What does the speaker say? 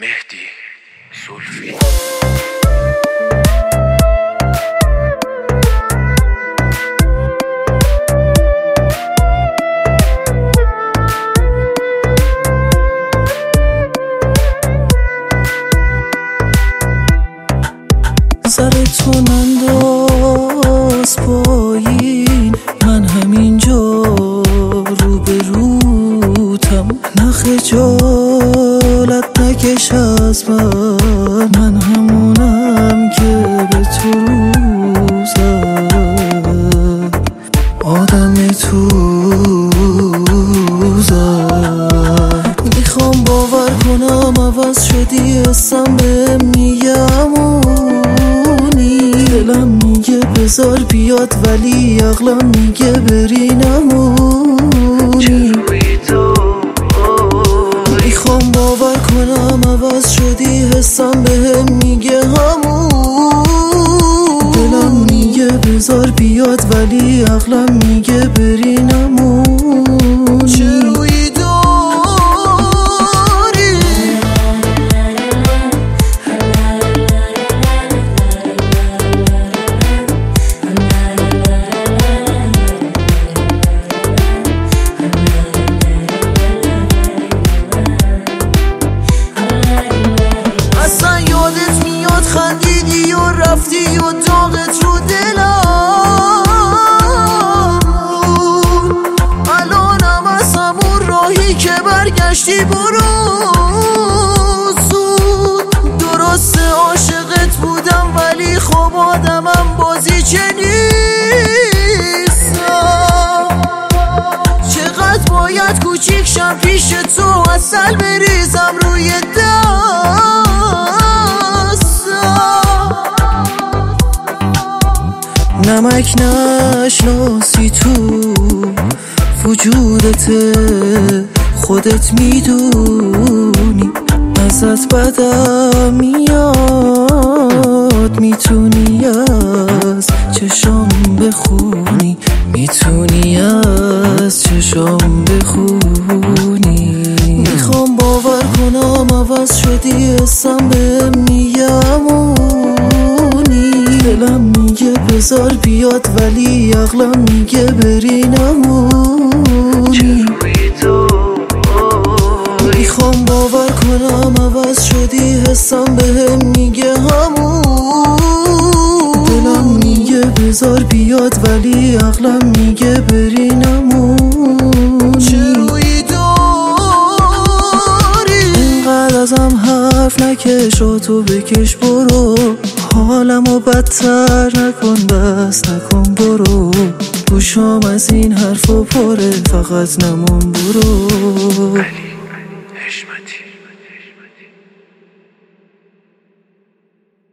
مهدی زلفی. سرتو ننداز پایین، من همینجا رو به روتم. نه خجالت نکش از من همونم که به تو روزم. آدم توزم، میخوام باور کنم عوض شدی، حسم بهم میگه دلم میگه بذار بیاد ولی عقلم میگه بری نمونی. میخوام باور کنم عوض شدی، حسم بهم میگه همون. دلم میگه بذار بیاد ولی عقلم میگه بری نمونی. چه روی داری؟ اصلا یادت میاد خندیدی و رفتی و داغت رو دلم. الانم از همون راهی که برگشتی برو زود. درسته عاشقت بودم ولی خب آدمم بازی چه نیستم. چقدر باید کوچیک شم پیش تو، عسل بریزم روی دستم. نمک نشناسی تو وجودت، خودت میدونی ازت بدم میاد. میتونی از چشام بخونی، میتونی از چشام بخونی. میخوام باور کنم عوض شدی، حسم بهم میگه همونی. دلم میگه بذار بیاد ولی عقلم میگه بری نمونی. میخوام باور کنم عوض شدی، حسم بهم میگه همون. دلم میگه بذار بیاد ولی عقلم میگه بری نمونی. چه روی داری؟ اینقدر ازم حرف نکش، تو بکش برو. حالمو بدتر نکن، بس نکن برو. گوشام از این حرفا پره، فقط نمون برو. علی حشمتی.